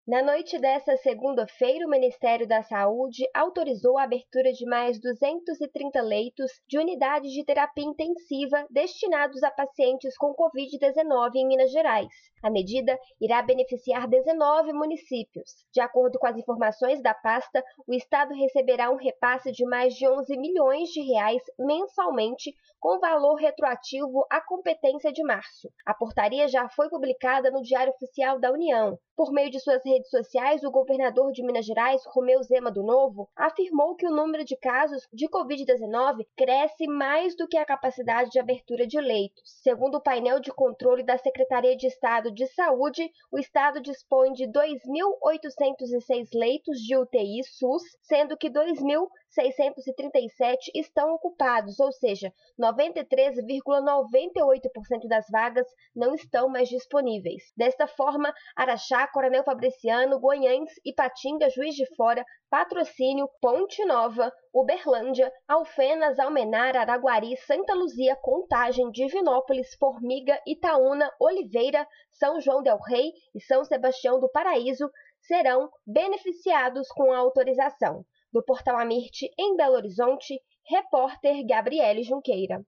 Na noite desta segunda-feira, o Ministério da Saúde autorizou a abertura de mais 230 leitos de unidades de terapia intensiva destinados a pacientes com Covid-19 em Minas Gerais. A medida irá beneficiar 19 municípios. De acordo com as informações da pasta, o estado receberá um repasse de mais de 11 milhões de reais mensalmente, com valor retroativo à competência de março. A portaria já foi publicada no Diário Oficial da União. Por meio de suas redes sociais, o governador de Minas Gerais, Romeu Zema do Novo, afirmou que o número de casos de Covid-19 cresce mais do que a capacidade de abertura de leitos. Segundo o painel de controle da Secretaria de Estado de Saúde, o estado dispõe de 2.806 leitos de UTI SUS, sendo que 2.637 estão ocupados, ou seja, 93,98% das vagas não estão mais disponíveis. Desta forma, Araxá, Coronel Fabriciano, Goiães, Ipatinga, Juiz de Fora, Patrocínio, Ponte Nova, Uberlândia, Alfenas, Almenara, Araguari, Santa Luzia, Contagem, Divinópolis, Formiga, Itaúna, Oliveira, São João del Rei e São Sebastião do Paraíso serão beneficiados com a autorização. Do Portal Amirte, em Belo Horizonte, repórter Gabriele Junqueira.